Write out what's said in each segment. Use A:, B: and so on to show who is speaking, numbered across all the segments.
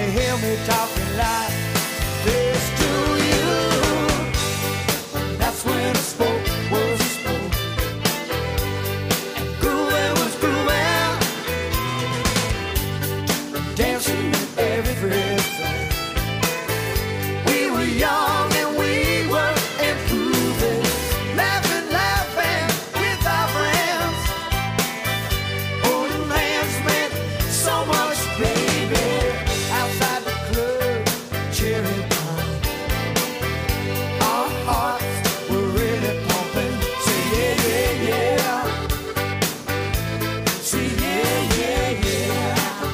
A: hear me talking like this to you. That's when I spoke, was spoke, and grooving was grooving, dancing everything. We were young and we were improving, laughing, laughing with our friends. Holding hands meant so much, baby. Outside the club, cherry pie. Our hearts were really pumping. Say yeah, yeah, yeah. Say yeah, yeah, yeah.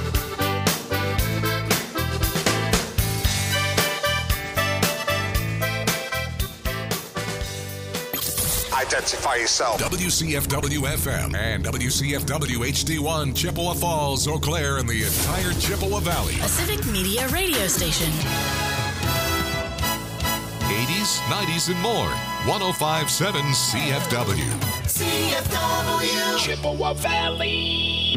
B: Identify yourself.
C: WCFW FM and WCFW HD1 Chippewa Falls, Eau Claire, and the entire Chippewa Valley.
D: A civic media radio station.
C: 80s, 90s, and more. 105.7 CFW.
E: CFW Chippewa Valley.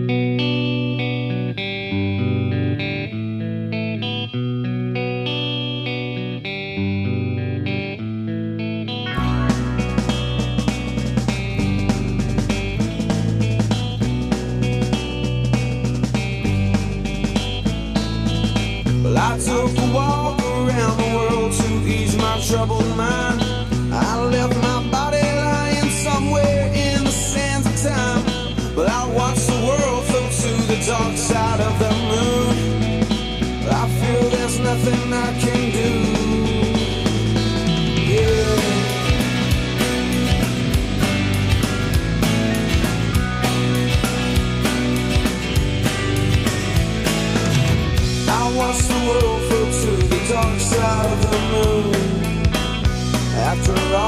A: Well, I took a walk around the world to ease my troubled mind. I left my body lying somewhere in the sands of time. But I watched the world float to the dark side of the moon. I feel there's nothing I can do. Yeah. I watched the world float to the dark side of the moon. After all.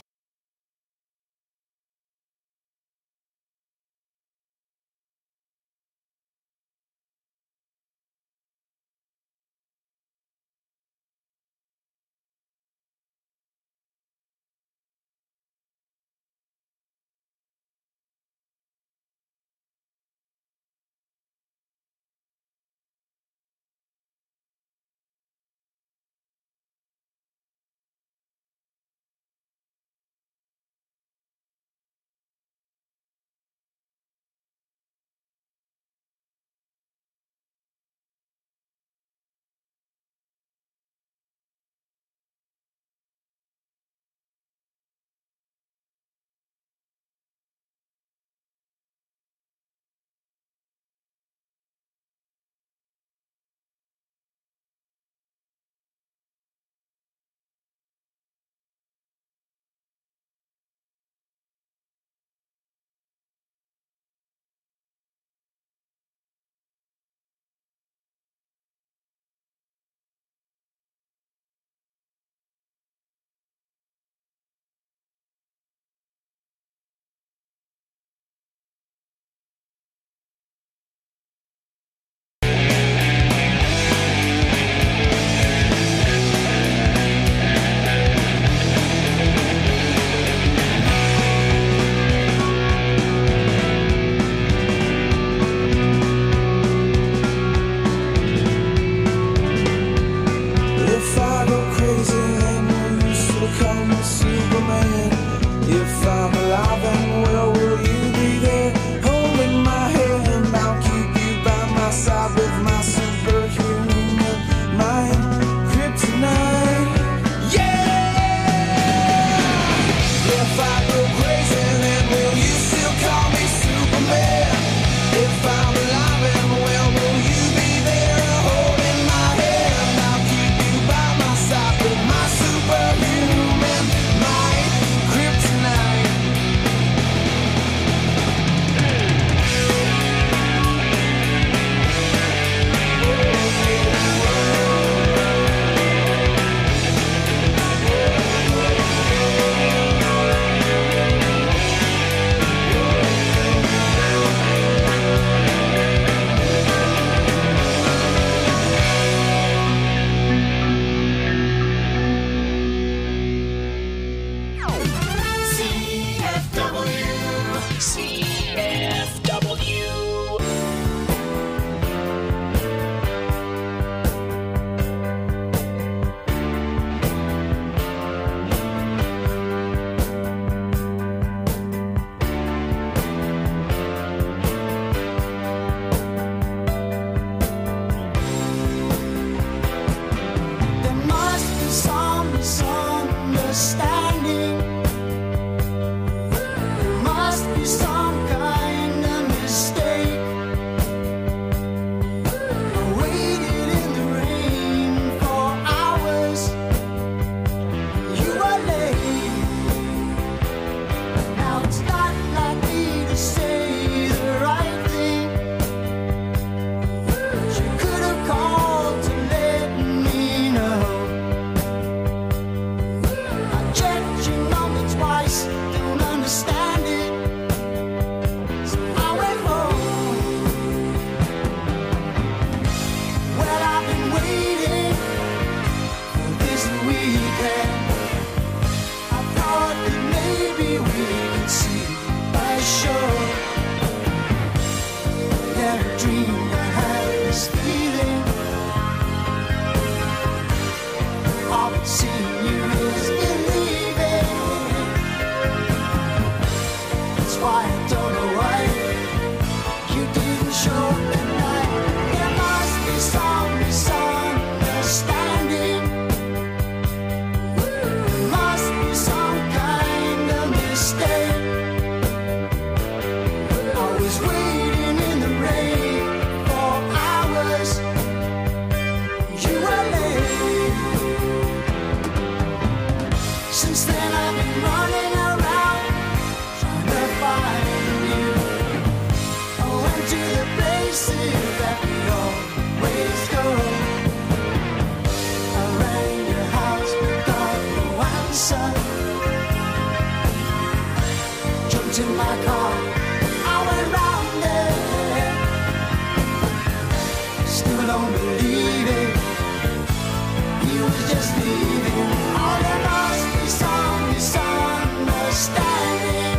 A: don't believe it. He was just leaving. Oh, there must be some misunderstanding.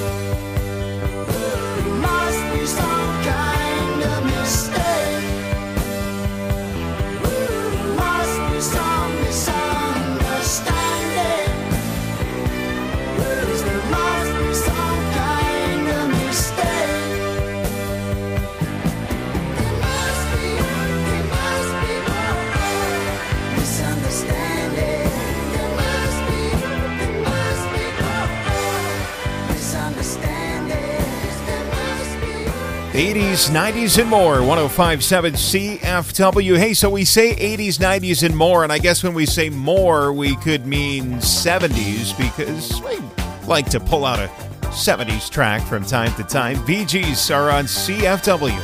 A: There must be some kind of mistake. There must be some misunderstanding. There must be some kind of mistake. There must be misunderstanding. There must be misunderstanding. There must be
F: 80s, 90s, and more. 105.7 CFW. Hey, so we say 80s, 90s, and more, and I guess when we say more, we could mean 70s, because we like to pull out a 70s track from time to time. Bee Gees are on CFW.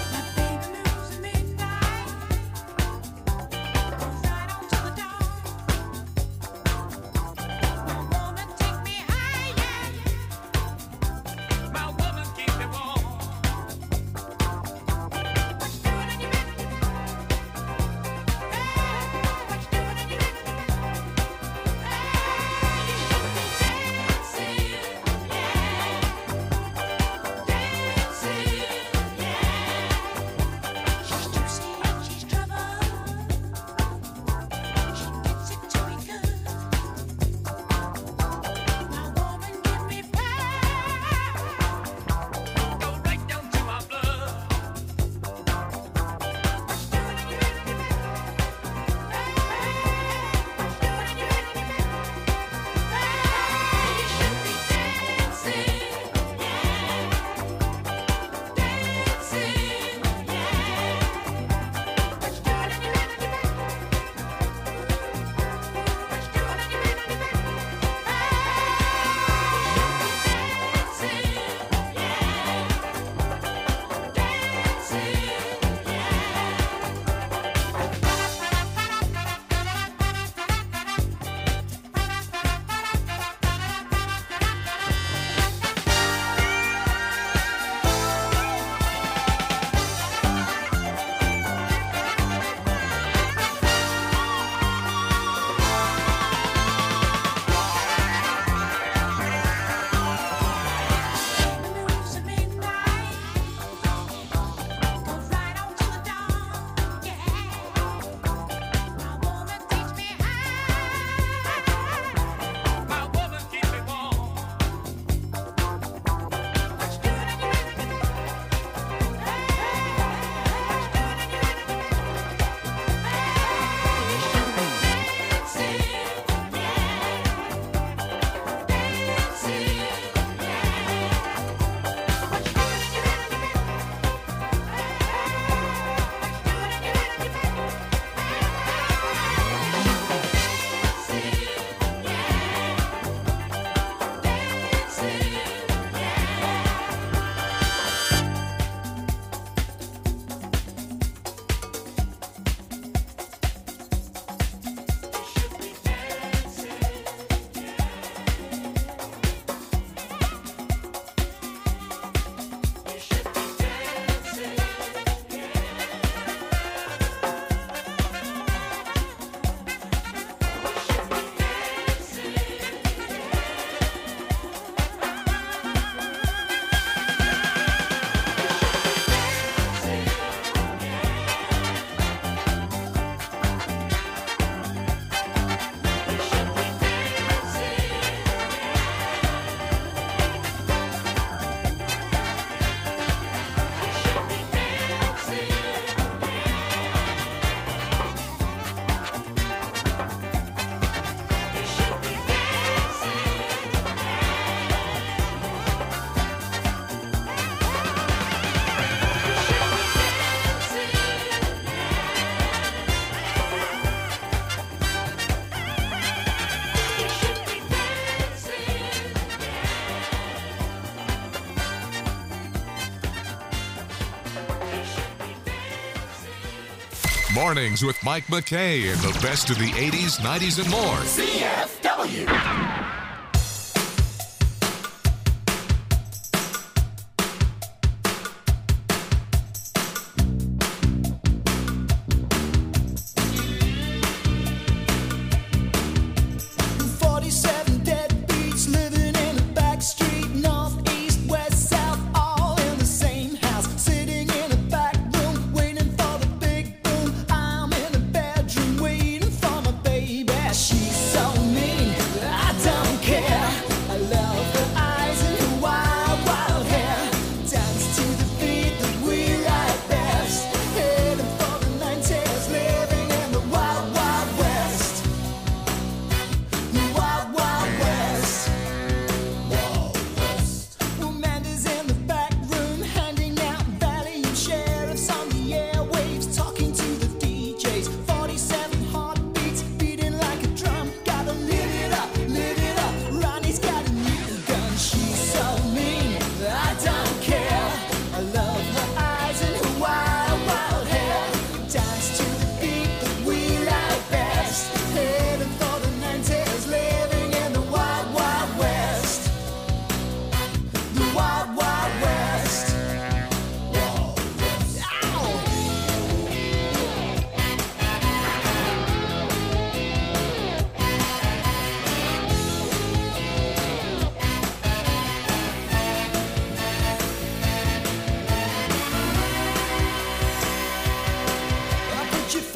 C: Mornings with Mike McKay and the best of the 80s, 90s, and more.
E: CFW.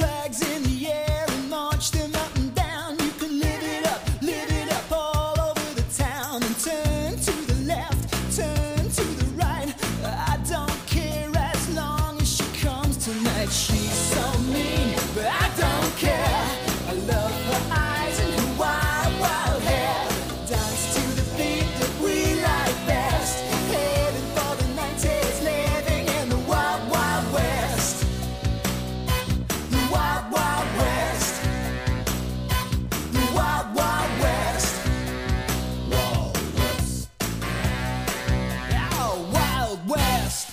A: flags in the air and march them up and down. You can live it up all over the town. And turn to the left, turn to the right. I don't care as long as she comes tonight. She's so mean, but I don't care. I love her eyes and her wild, wild hair. Dance to the beat that we like best. Heading for the 90s, living in the wild, wild west. The wild, wild west. The wild, wild west. Wild west. Oh, wild west.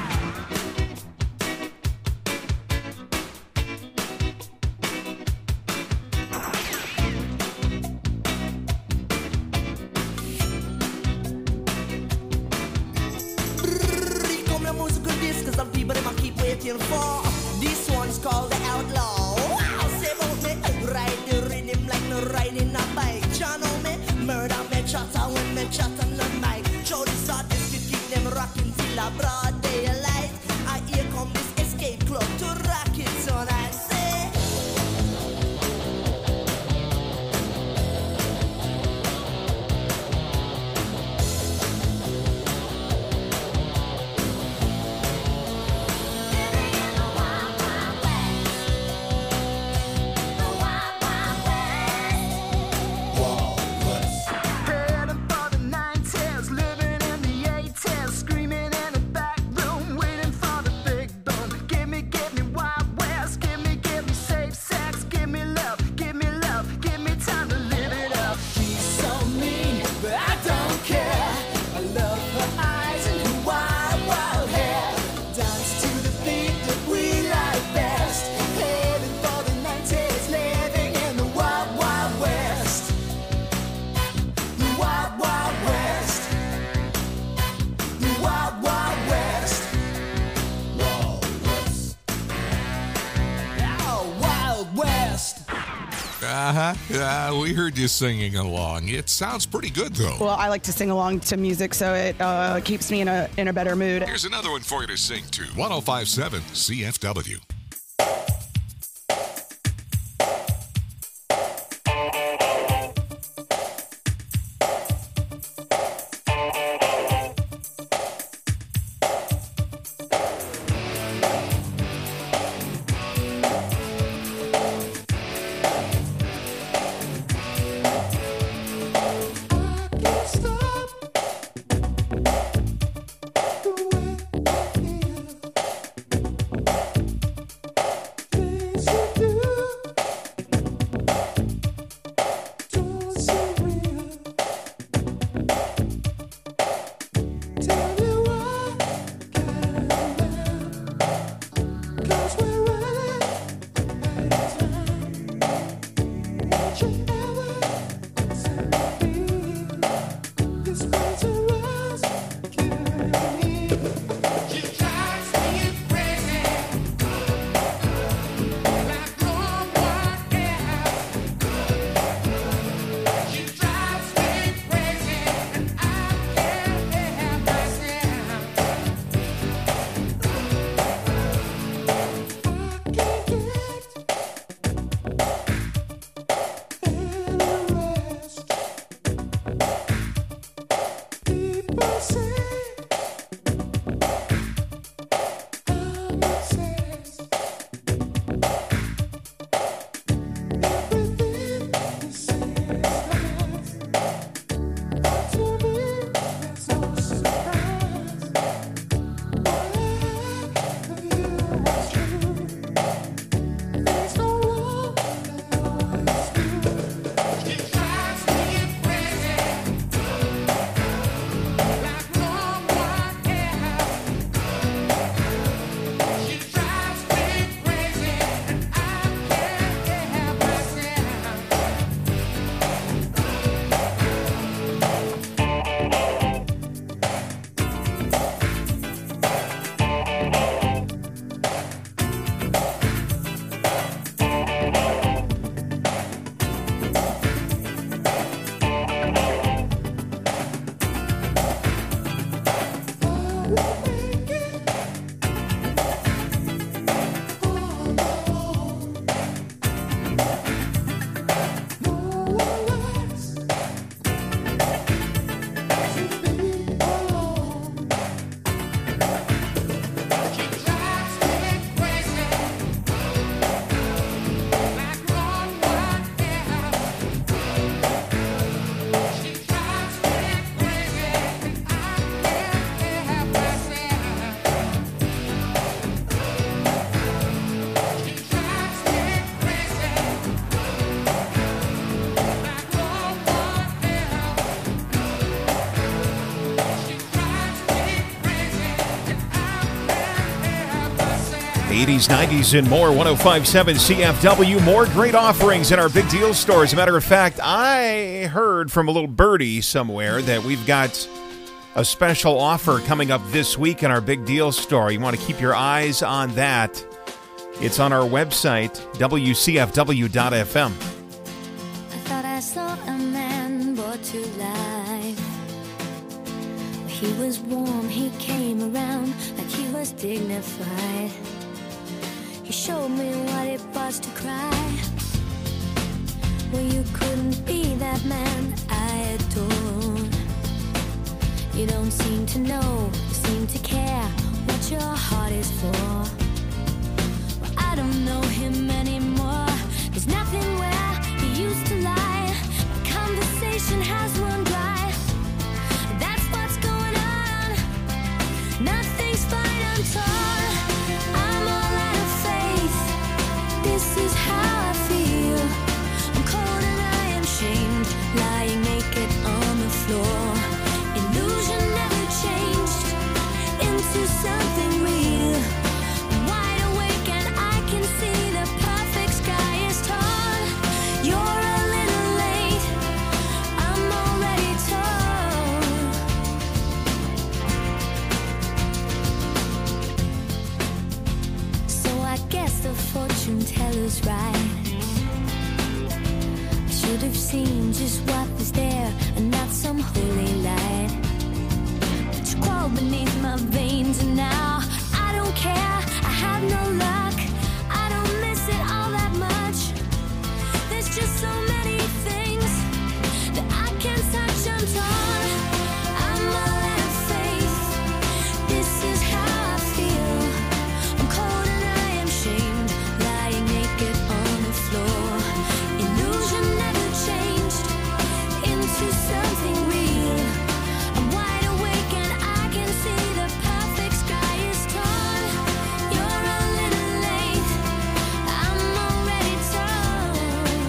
A: Come the musical disc, cause some people they might keep waiting for. This one's called the Outlaw. Wow, say about me, ride the rhythm like no riding a bike. You know me, murder me chatter when me chat on the mic. Show this artist to keep them rocking till a broad daylight. And here come this escape club to rock it tonight. Say. Heading for the 90s, living in the 80s, screaming in the back room, waiting for the big boom. Give me Wild West, give me safe sex, give me love, give me time to live it up. She's so mean, but I don't care. I love her eyes and her wild, wild hair. Dance to the beat that we like best. Heading for the 90s, living in the wild, wild west. The wild, wild west. The wild, wild west. Wild west. Oh, wild west.
C: We heard you singing along. It sounds pretty good, though.
G: Well, I like to sing along to music, so it keeps me in a better mood.
C: Here's another one for you to sing to. 105.7 CFW.
F: 80s, 90s, and more. 105.7 CFW. More great offerings in our Big Deal store. As a matter of fact, I heard from a little birdie somewhere that we've got a special offer coming up this week in our Big Deal store. You want to keep your eyes on that. It's on our website, WCFW.FM.
H: I thought I saw a man brought to life. He was warm, he came around like he was dignified. He showed me what it was to cry. Well, you couldn't be that man I adored. You don't seem to know, you seem to care what your heart is for. Well, I don't know him anymore. There's nothing where he used to lie. My conversation has run dry. That's what's going on. Nothing's fine, I'm torn. I'm all out of faith. This is how I feel. I'm cold and I am shamed, lying naked on the floor. Illusion never changed into something real. I'm wide awake and I can see the perfect sky is torn. You're a little late, I'm already torn. So I guess the fortune teller's right. I should have seen just what was there and not some holy light. But you crawled beneath my veins and now I don't care, I have no luck. I don't miss it all that much. There's just so many things that I can't touch. I'm torn, I'm all out of faith. This is how I feel. I'm cold and I am shamed, lying naked on the floor. Illusion never changed into something real. I'm wide awake and I can see the perfect sky is torn. You're a little late, I'm already torn.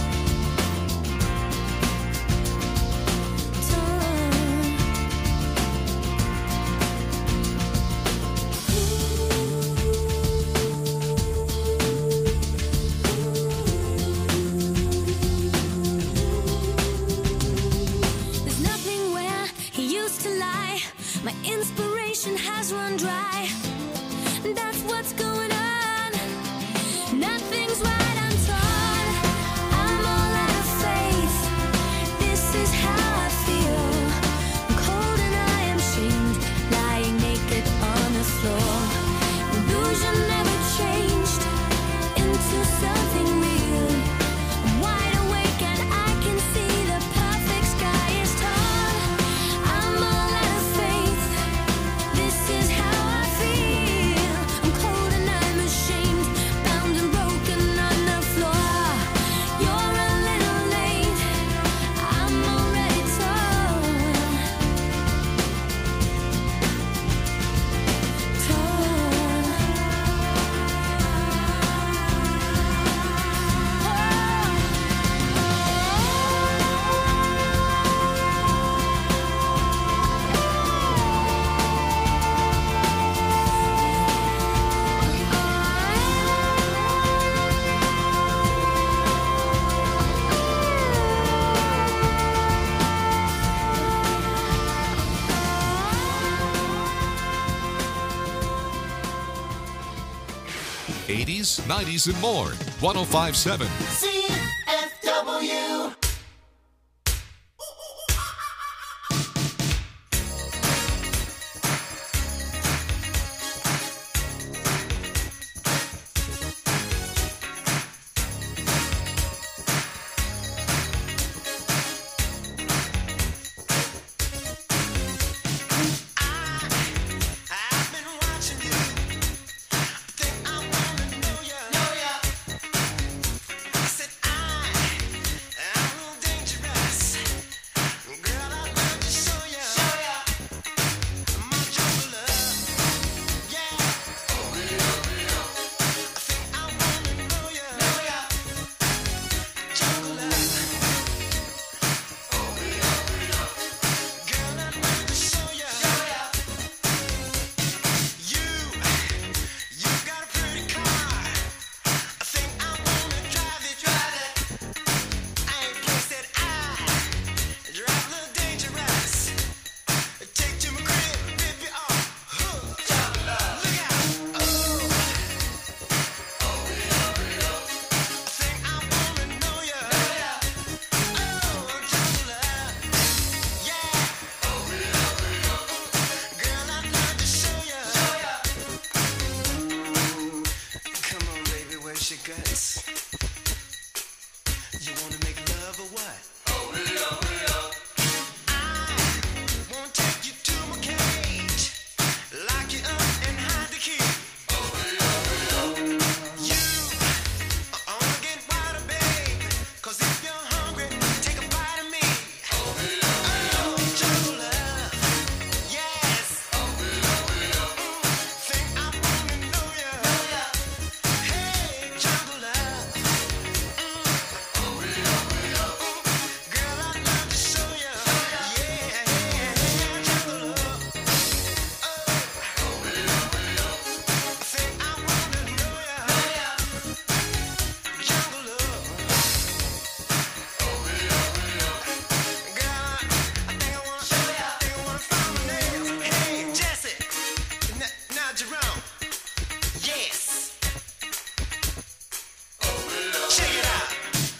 H: There's nothing where he used to lie. My inspiration has run dry. That's what's going on. Nothing's right, I'm torn. I'm all out of faith. This is how I feel. I'm cold and I am shamed, lying naked on the floor. Illusion never changed into something real. I'm wide awake and I can see the perfect sky is torn. I'm all out of faith. This is how I feel. I'm cold and I'm ashamed, bound and broken on the floor. You're a little late, I'm already torn.
C: '80s, '90s, and more. 105.7.
E: CFW.
A: I've been watching you. Think I wanna know ya. I said your guts. You wanna make love or what? Oh, I won't take you to my cage, lock you up and hide the key. You are only getting wilder, babe, 'cause if you're hungry, take a bite of me. Oh, jungle love, yes. Think I wanna know ya. Hey, jungle love. Girl, I'd love to show ya. Yeah, jungle love. Think I wanna know ya. Jungle love. Girl, I think I wanna show ya. Think I wanna find my name. Hey, Jesse. Now Jerome. Yes. Check it out.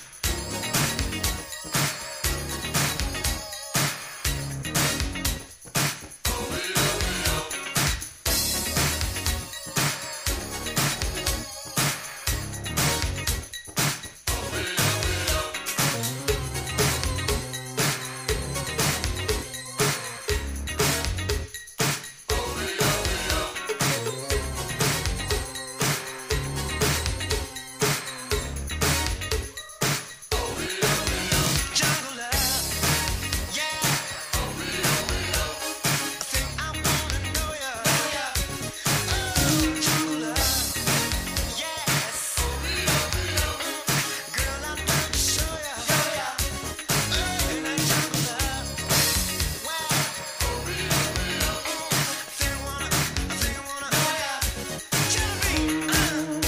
A: Jungle love, yeah. I think I wanna know ya. Jungle love, yes. Girl, I'd love to show ya. And that jungle love, wow. Think I wanna know ya. Jelly bean, yeah.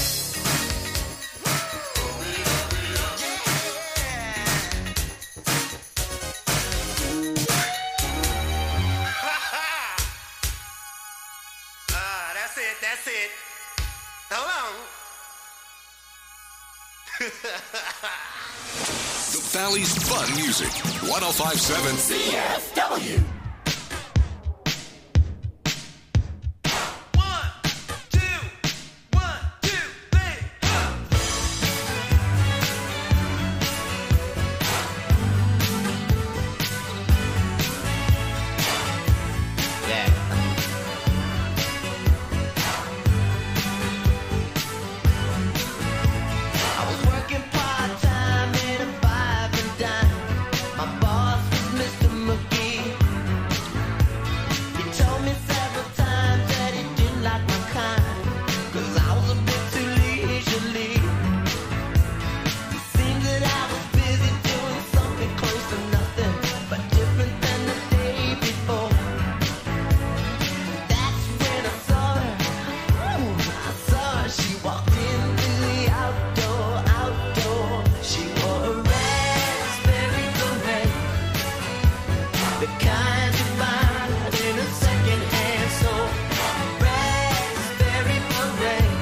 A: That's it. Hold on.
C: The Valley's fun music. 1057
E: CFW.
A: 1, 2, 1, 2, 3, go.
I: I was working part-time in a 5 and dime. My boss was Mr. McGee. He told me several times that he didn't like my kind, 'cause I was a bit too leisurely. It seemed that I was busy doing something close to nothing, but different than the day before. That's when I saw her. I saw her. She walked into the outdoor. She wore a raspberry beret, the kind you find in a second-hand store. Raspberry beret.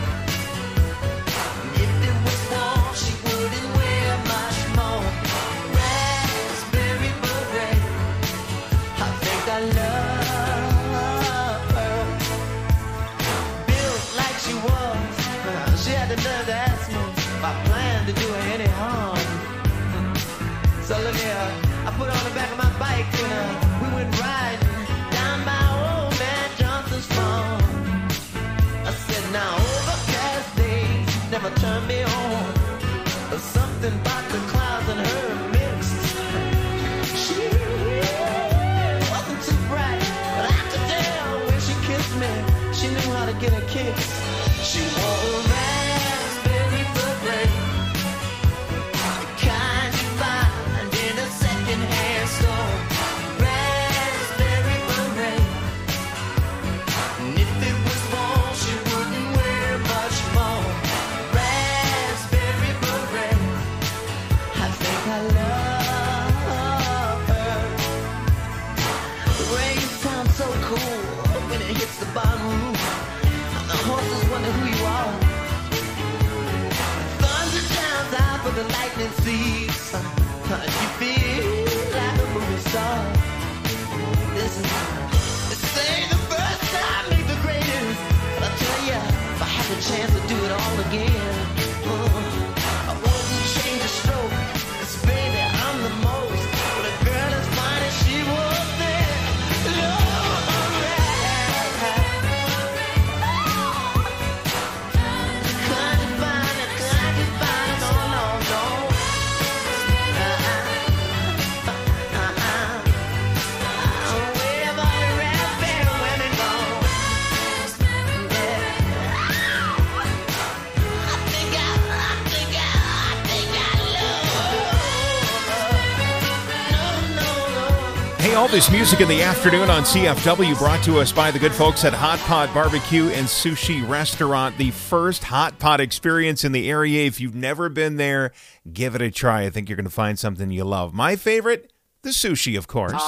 I: If it was warm, she wouldn't wear much more. Raspberry beret. I think I love her. Built like she was, she had the nerve to ask me if I planned to do her any harm. So look here, I put her on the back of my bike and we went riding down by old man Johnson's farm. I said, now overcast days never turn me on, but something about the clouds and her mixed. She wasn't too bright, but I could tell when she kissed me, she knew how to get a kiss. She wore a raspberry beret, the kind you find in a second-hand store. Raspberry beret. And if it was warm, she wouldn't wear much more. Raspberry beret. I think I love her. The rain sounds so cool when it hits the barn roof. The horses wonder who you are. Thunder sounds out, but the lightning sees. You feel like a movie star. Listen, they say the first time make the greatest. But I tell ya, if I had the chance to do it all again,
F: all this music in the afternoon on CFW, brought to us by the good folks at Hot Pot Barbecue and Sushi Restaurant, the first hot pot experience in the area. If you've never been there, give it a try. I think you're going to find something you love. My favorite, the sushi, of course.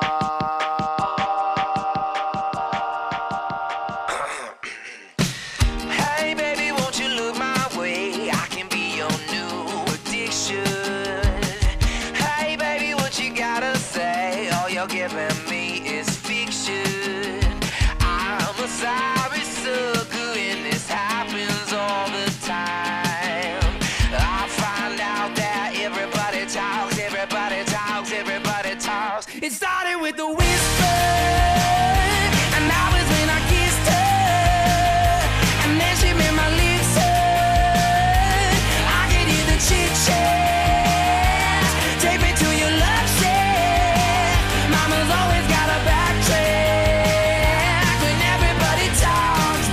I: Hey baby, won't you look my way? I can be your new addiction. Hey baby, what you gotta say? All you're giving me is fiction. I'm a sorry sucker and this happens all the time. I find out that everybody talks, everybody talks, everybody talks. It started with the whisper, and that was when I kissed her. And then she made my lips hurt. I could hear the chit-chat. Take me to your love shack. Mama's always got a backtrack when everybody talks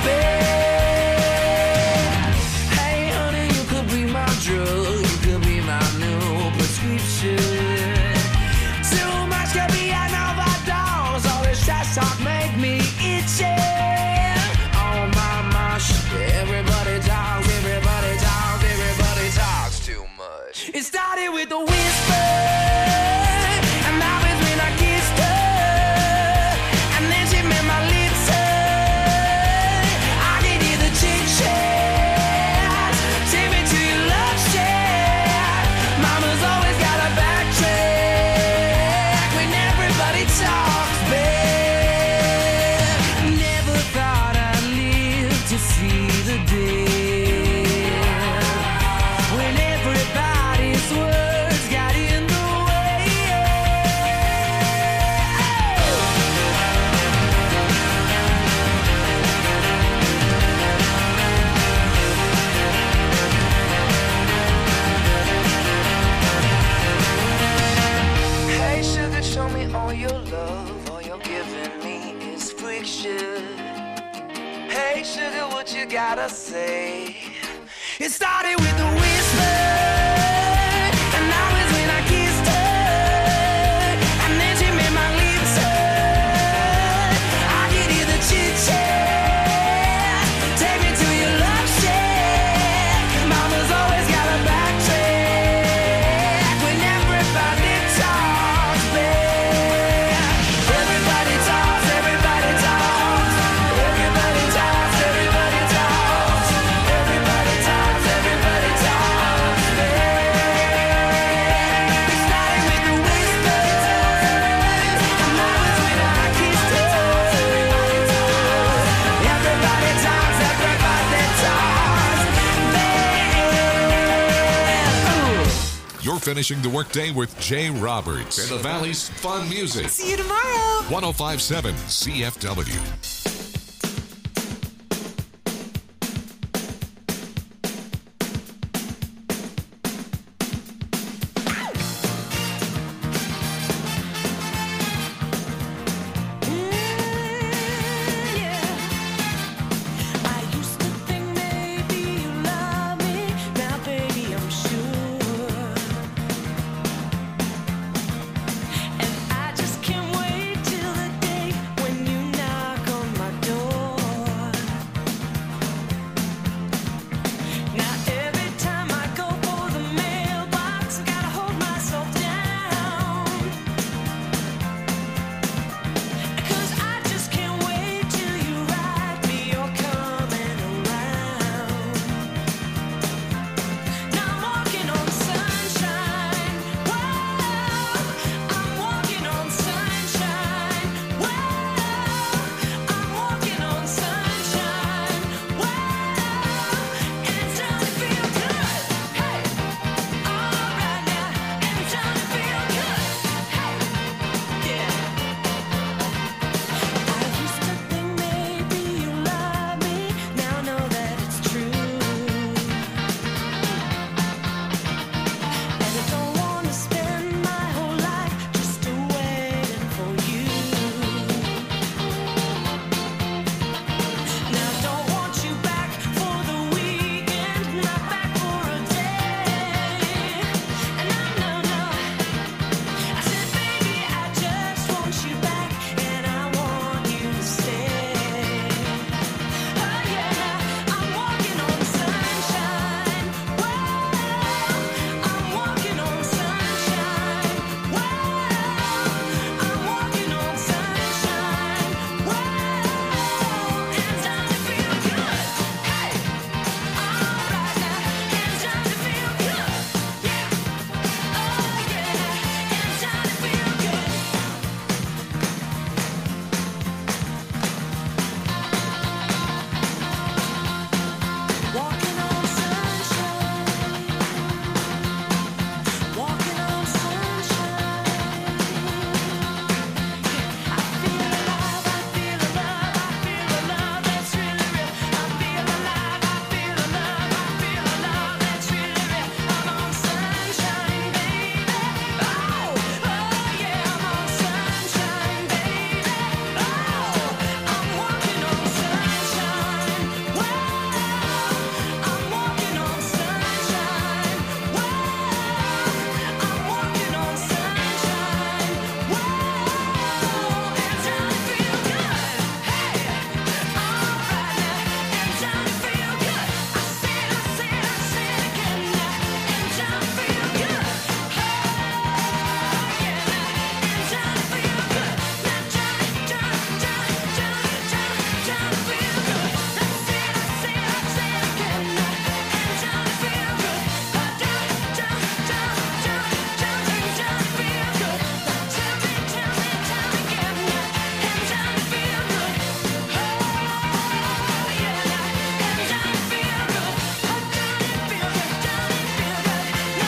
I: back. Hey honey, you could be my drug. You could be my new prescription. Too much could be an overdose. All this trash talk make me itchy. Oh my gosh, everybody talks, everybody talks, everybody talks too much. It started with a whisper, and that was when I kissed her. And then she made my lips hurt. I could hear the chit-chat. Take me to your love shack. Mama's always got a backtrack when everybody talks back. Never thought I'd live to see the day when everybody's words got in the way. Hey sugar, show me all your love. All you're giving me is friction. Hey sugar, what you gotta say? It started with a whisper, and that was when I kissed her. And then she made my lips hurt. I could hear the chit-chat. Take me to your love shack. Mama's always got a backtrack when everybody talks back. Everybody talks, everybody talks. Everybody talks, everybody talks. Everybody talks, everybody talks back. It started with the whisper, and that was when I kissed her. Everybody talks, everybody talks back.
C: You're finishing the workday with Jay Roberts and the Valley's fun music.
D: See you tomorrow.
C: 1057 CFW.
H: I used to think maybe you love me. Now, baby, I'm sure. And I just can't wait till the day when you knock on my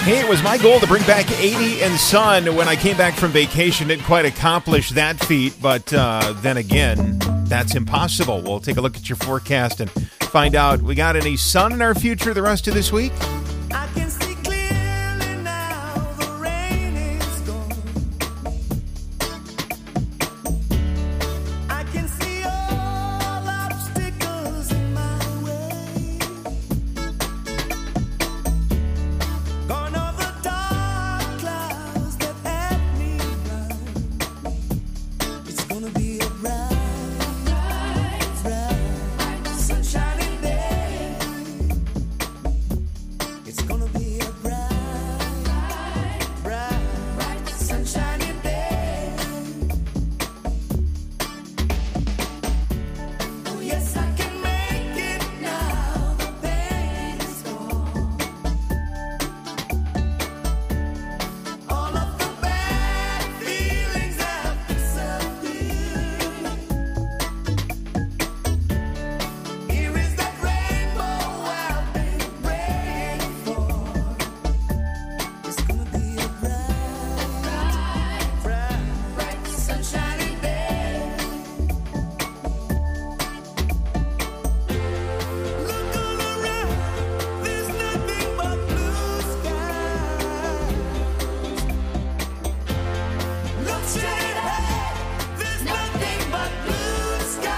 F: Hey, it was my goal to bring back 80 and sun when I came back from vacation. Didn't quite accomplish that feat, but then again, that's impossible. We'll take a look at your forecast and find out we got any sun in our future the rest of this week.
A: I can see clearly now, the rain is gone. I can see all obstacles in my way. Gone are the dark clouds that had me blind. It's gonna be a bright, sunshiny day. It's gonna be a bright, sunshiny day. Oh yes, I can make it now. The pain is gone. All of the bad feelings have disappeared. Here is that rainbow I've been praying for. It's gonna be a bright, sunshiny day. Look all around, there's nothing but blue skies. Look straight ahead, there's nothing but blue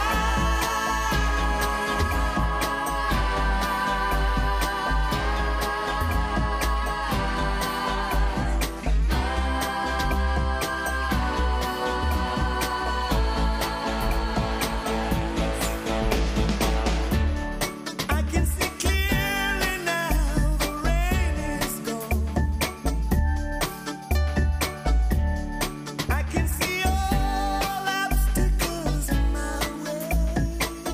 A: I can see clearly now, the rain is gone. I can see all obstacles in my way.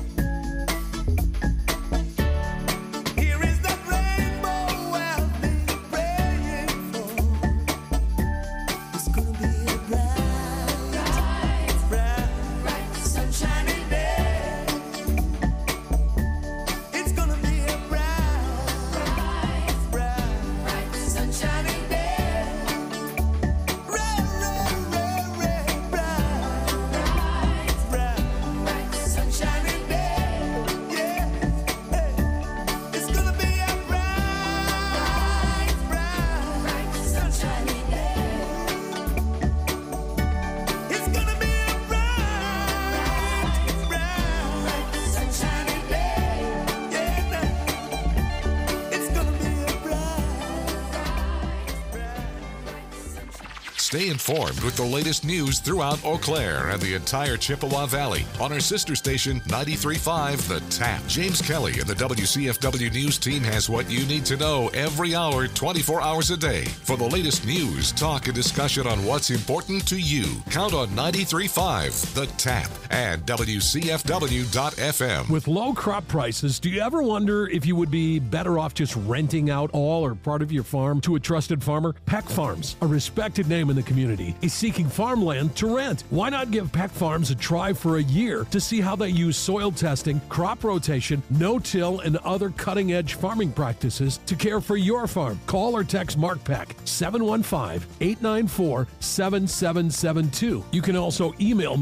A: Here is that rainbow I've been praying for. It's gonna be a bright, sunshiny day. It's gonna be a bright, sunshiny day. Bright, sunshiny day. Yeah, it's gonna be a bright, sunshiny day. It's gonna be a bright, sunshiny day. Yeah, it's gonna be a
C: Stay informed with the latest news throughout Eau Claire and the entire Chippewa Valley on our sister station 93.5 The Tap. James Kelly and the WCFW News team has what you need to know every hour, 24 hours a day. For the latest news, talk, and discussion on what's important to you, count on 93.5 The Tap and WCFW.FM.
J: With low crop prices, do you ever wonder if you would be better off just renting out all or part of your farm to a trusted farmer? Peck Farms, a respected name in the community, is seeking farmland to rent. Why not give Peck Farms a try for a year to see how they use soil testing, crop rotation, no-till, and other cutting-edge farming practices to care for your farm? Call or text Mark Peck, 715-894-7772. You can also email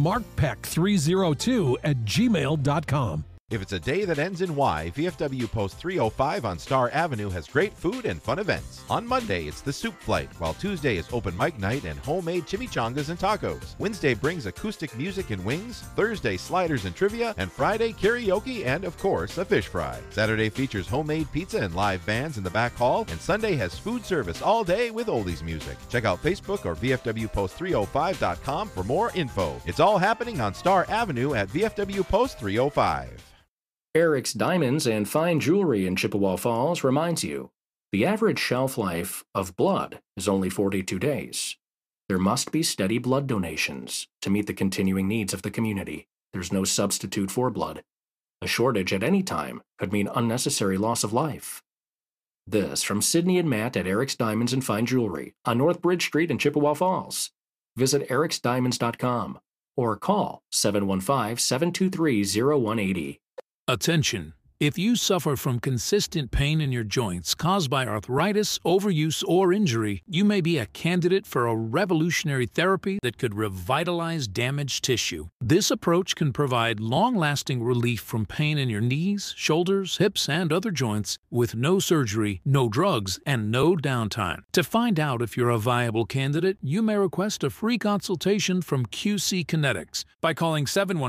J: markpeck302@gmail.com.
K: If it's a day that ends in Y, VFW Post 305 on Star Avenue has great food and fun events. On Monday, it's the Soup Flight, while Tuesday is open mic night and homemade chimichangas and tacos. Wednesday brings acoustic music and wings, Thursday sliders and trivia, and Friday karaoke and, of course, a fish fry. Saturday features homemade pizza and live bands in the back hall, and Sunday has food service all day with oldies music. Check out Facebook or VFWPost305.com for more info. It's all happening on Star Avenue at VFW Post 305.
L: Eric's Diamonds and Fine Jewelry in Chippewa Falls reminds you, the average shelf life of blood is only 42 days. There must be steady blood donations to meet the continuing needs of the community. There's no substitute for blood. A shortage at any time could mean unnecessary loss of life. This from Sydney and Matt at Eric's Diamonds and Fine Jewelry on North Bridge Street in Chippewa Falls. Visit ericsdiamonds.com or call 715-723-0180.
J: Attention!
M: If you suffer from consistent pain in your joints caused by arthritis, overuse, or injury, you may be a candidate for a revolutionary therapy that could revitalize damaged tissue. This approach can provide long-lasting relief from pain in your knees, shoulders, hips, and other joints with no surgery, no drugs, and no downtime. To find out if you're a viable candidate, you may request a free consultation from QC Kinetics by calling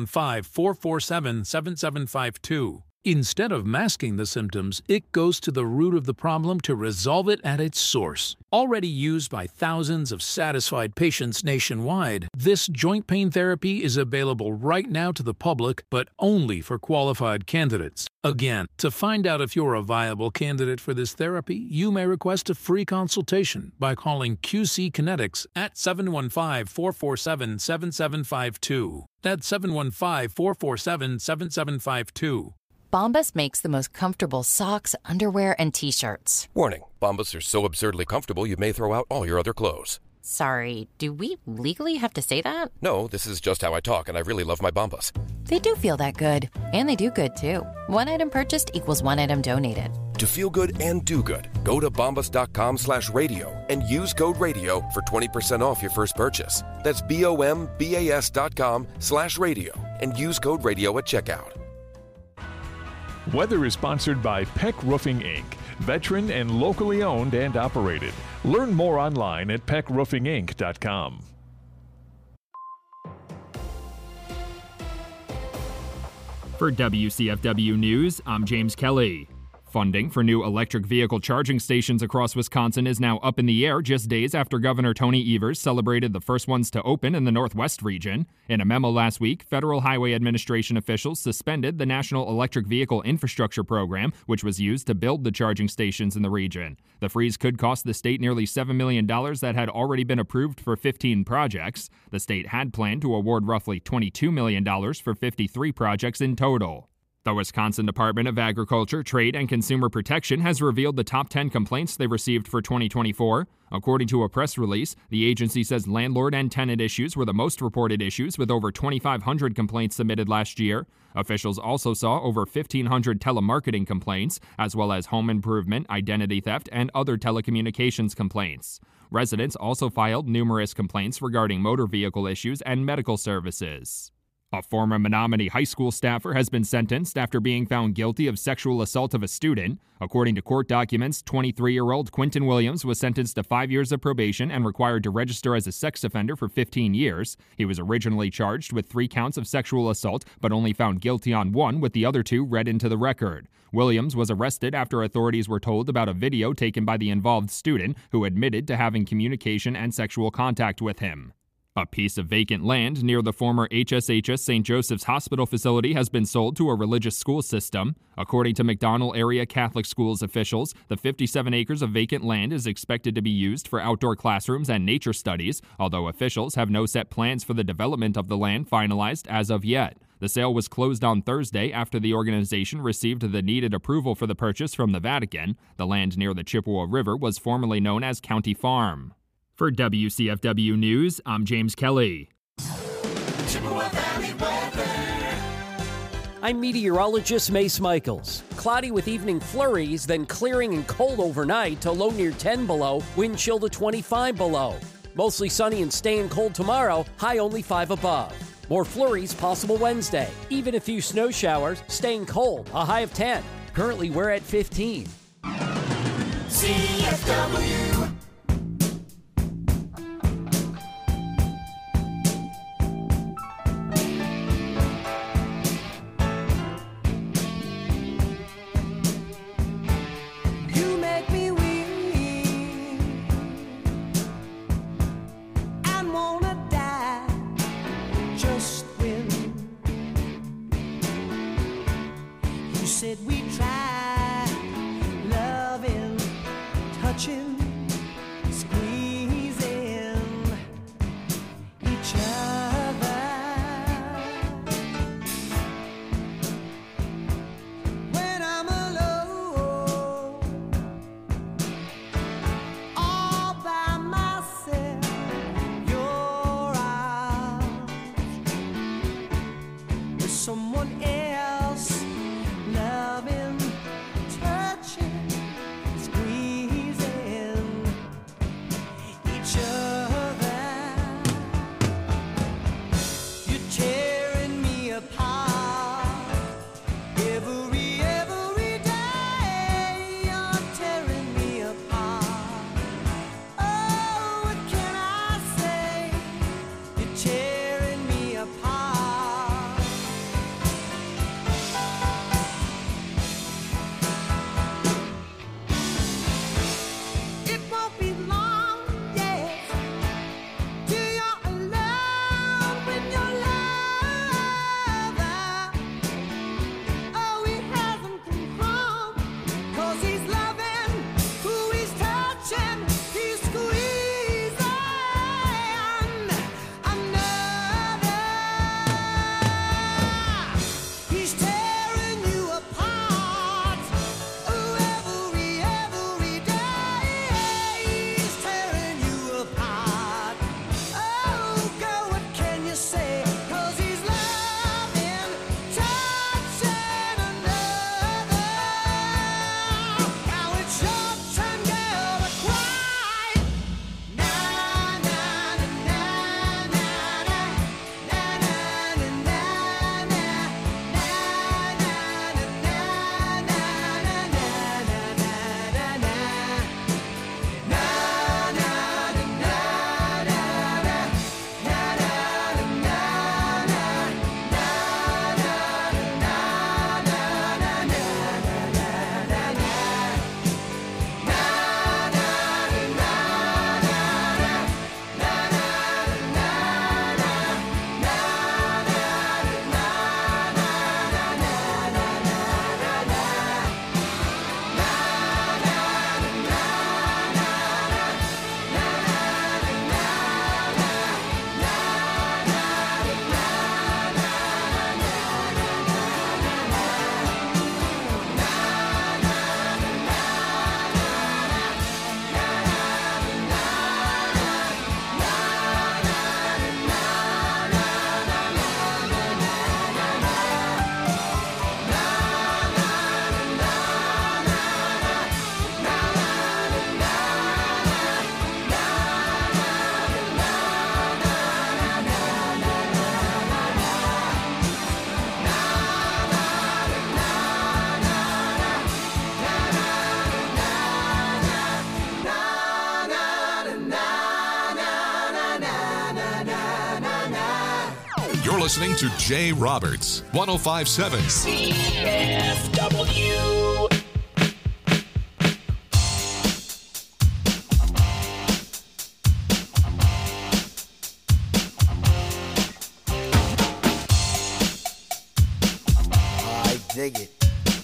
M: 715-447-7752. Instead of masking the symptoms, it goes to the root of the problem to resolve it at its source. Already used by thousands of satisfied patients nationwide, this joint pain therapy is available right now to the public, but only for qualified candidates. Again, to find out if you're a viable candidate for this therapy, you may request a free consultation by calling QC Kinetics at 715-447-7752. That's 715-447-7752.
N: Bombas makes the most comfortable socks, underwear, and T-shirts.
O: Warning, Bombas are so absurdly comfortable you may throw out all your other clothes.
N: Sorry, do we legally have to say that?
O: No, this is just how I talk, and I really love my Bombas.
N: They do feel that good. And they do good, too. One item purchased equals one item donated.
O: To feel good and do good, go to bombas.com/radio and use code radio for 20% off your first purchase. That's bombas.com/radio and use code radio at checkout.
P: Weather is sponsored by Peck Roofing, Inc., veteran and locally owned and operated. Learn more online at peckroofinginc.com.
Q: For WCFW News, I'm James Kelly. Funding for new electric vehicle charging stations across Wisconsin is now up in the air just days after Governor Tony Evers celebrated the first ones to open in the Northwest region. In a memo last week, Federal Highway Administration officials suspended the National Electric Vehicle Infrastructure Program, which was used to build the charging stations in the region. The freeze could cost the state nearly $7 million that had already been approved for 15 projects. The state had planned to award roughly $22 million for 53 projects in total. The Wisconsin Department of Agriculture, Trade, and Consumer Protection has revealed the top 10 complaints they received for 2024. According to a press release, the agency says landlord and tenant issues were the most reported issues, with over 2,500 complaints submitted last year. Officials also saw over 1,500 telemarketing complaints, as well as home improvement, identity theft, and other telecommunications complaints. Residents also filed numerous complaints regarding motor vehicle issues and medical services. A former Menominee High School staffer has been sentenced after being found guilty of sexual assault of a student. According to court documents, 23-year-old Quinton Williams was sentenced to 5 years of probation and required to register as a sex offender for 15 years. He was originally charged with 3 counts of sexual assault, but only found guilty on 1, with the other 2 read into the record. Williams was arrested after authorities were told about a video taken by the involved student, who admitted to having communication and sexual contact with him. A piece of vacant land near the former HSHS St. Joseph's Hospital facility has been sold to a religious school system. According to McDonald Area Catholic Schools officials, the 57 acres of vacant land is expected to be used for outdoor classrooms and nature studies, although officials have no set plans for the development of the land finalized as of yet. The sale was closed on Thursday after the organization received the needed approval for the purchase from the Vatican. The land near the Chippewa River was formerly known as County Farm. For WCFW News, I'm James Kelly.
E: Chippewa Valley weather.
R: I'm meteorologist Mace Michaels. Cloudy with evening flurries, then clearing and cold overnight to low near 10 below, wind chill to 25 below. Mostly sunny and staying cold tomorrow, high only 5 above. More flurries possible Wednesday. Even a few snow showers, staying cold, a high of 10. Currently, we're at 15.
E: CFW.
A: Said we try loving, touching, squeezing each other. When I'm alone, all by myself, your arms with someone else. Loving
C: listening to Jay Roberts, 105.7
E: CFW.
S: I dig it.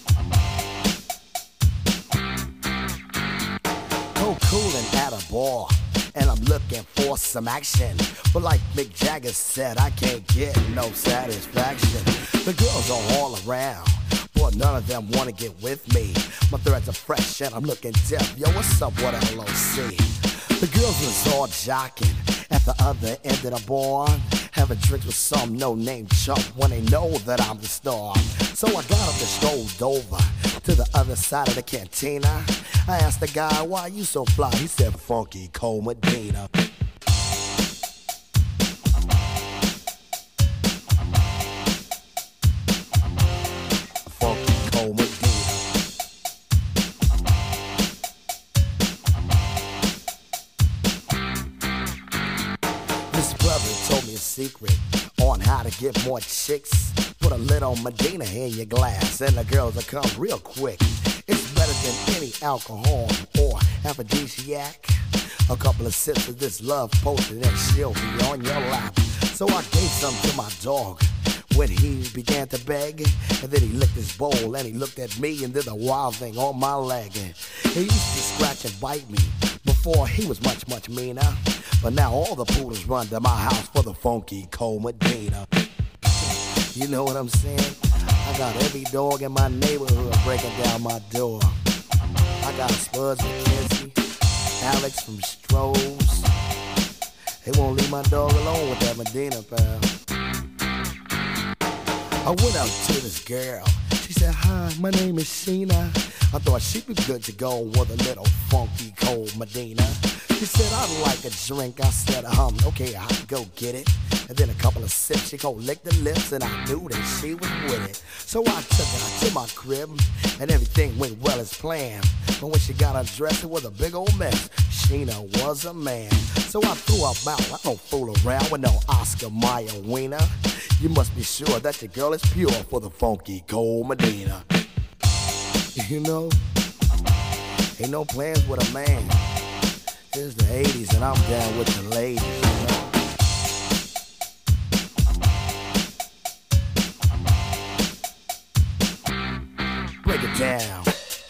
S: Coolin' at a bar, and I'm looking for some action. But like Mick Jagger said, I can't get no satisfaction. The girls are all around, but none of them wanna get with me. My threads are fresh and I'm looking deaf. Yo, what's up, what LOC? The girls was all jocking at the other end of the bar, having drinks with some no-name chump when they know that I'm the star. So I got up and strolled over to the other side of the cantina. I asked the guy, why you so fly? He said, Funky Cole Medina. Funky Cole Medina. This brother told me a secret on how to get more chicks. Put a little Medina in your glass and the girls will come real quick. It's better than any alcohol or aphrodisiac. A couple of sips of this love potion and she'll be on your lap. So I gave some to my dog when he began to beg. And then he licked his bowl and he looked at me and did a wild thing on my leg. And he used to scratch and bite me before he was much, much meaner. But now all the poodles run to my house for the Funky Cole Medina. You know what I'm saying? I got every dog in my neighborhood breaking down my door. I got Spuds McKenzie, Alex from Strohs. They won't leave my dog alone with that Medina, pal. I went out to this girl. She said, hi, my name is Sheena. I thought she'd be good to go with a little Funky Cole Medina. She said, I'd like a drink. I said, okay, I'll go get it. And then a couple of sips, she go lick the lips, and I knew that she was with it. So I took her to my crib, and everything went well as planned. But when she got undressed, it was a big old mess. Sheena was a man. So I threw her out. I don't fool around with no Oscar Mayer wiener. You must be sure that your girl is pure for the Funky Cole Medina. You know, ain't no plans with a man. It's the 80s, and I'm down with the ladies, you know. Break it down.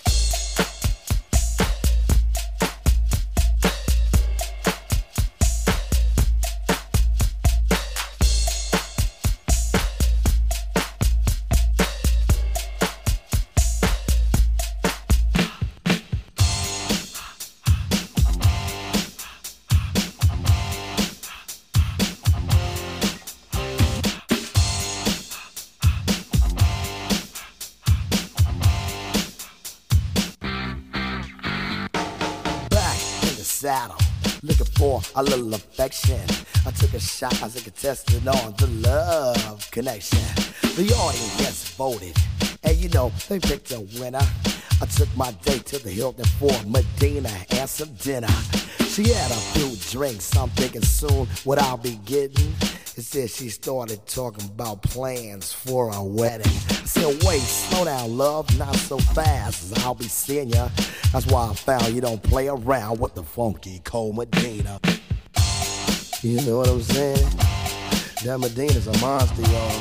S: Saddle, looking for a little affection. I took a shot as a contestant on the love connection. The audience voted, and you know, they picked a winner. I took my date to the Hilton for Medina and some dinner. She had a few drinks, I'm thinking soon what I'll be getting. Instead, she started talking about plans for a wedding. I said, wait, slow down, love, not so fast, as I'll be seeing ya. That's why I found you don't play around with the Funky Cole Medina. You know what I'm saying? That Medina's a monster, y'all.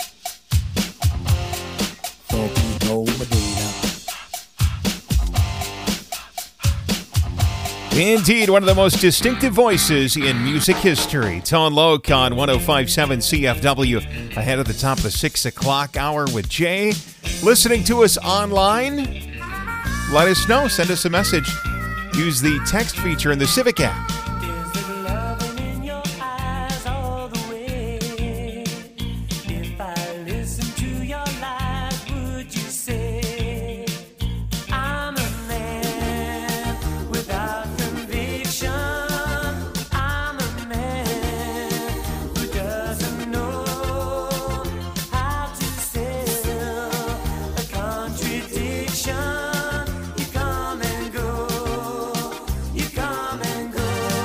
S: Funky Cole Medina.
F: Indeed, one of the most distinctive voices in music history. Tone Loc on 105.7 CFW. Ahead of the top of the 6 o'clock hour with Jay. Listening to us online? Let us know. Send us a message. Use the text feature in the Civic app.
E: You come and go.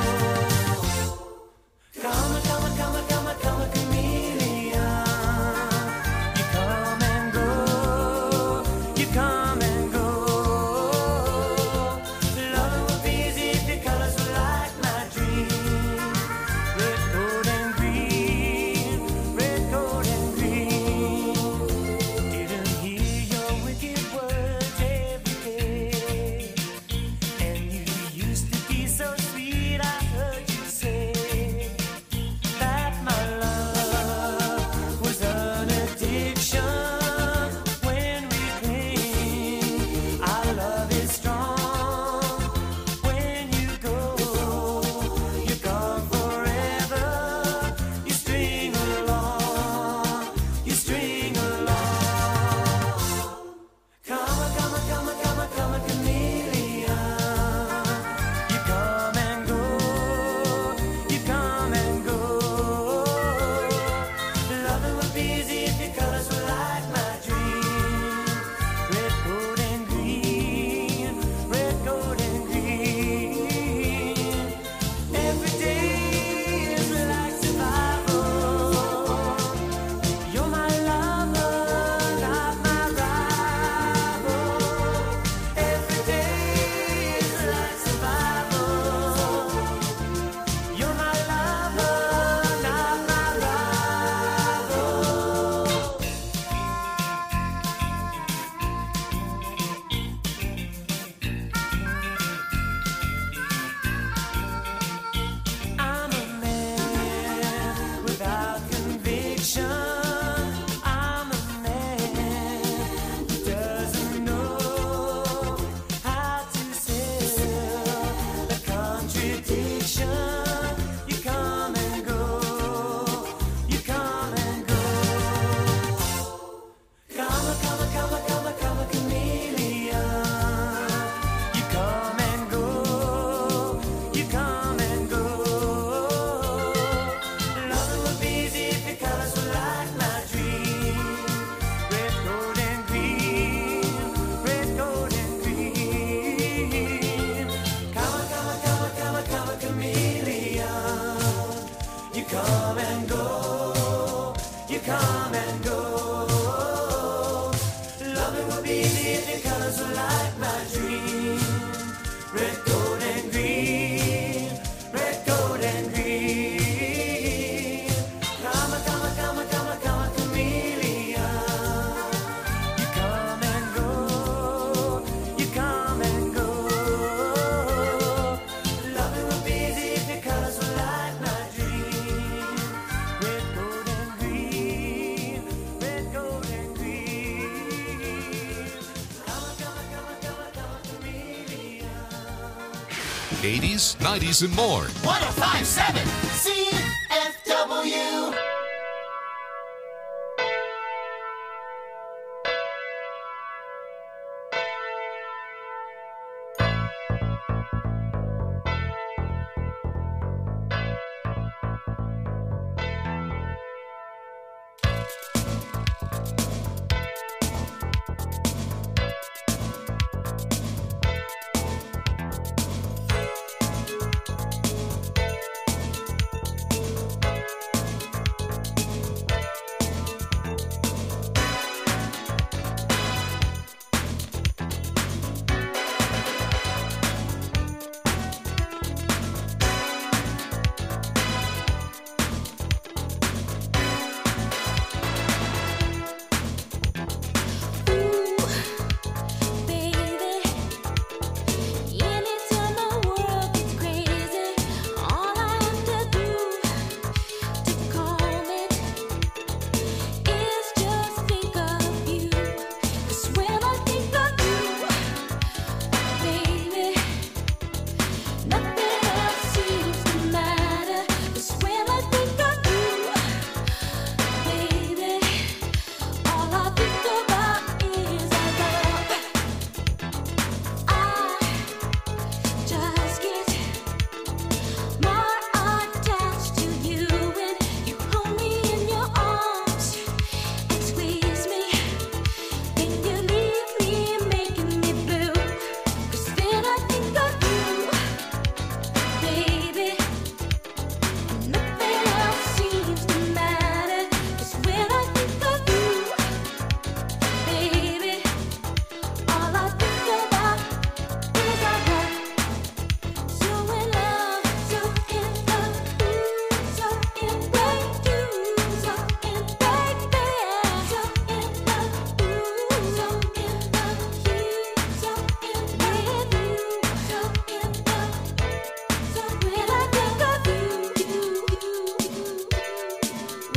C: 80s, 90s, and more.
E: 1057 CFW.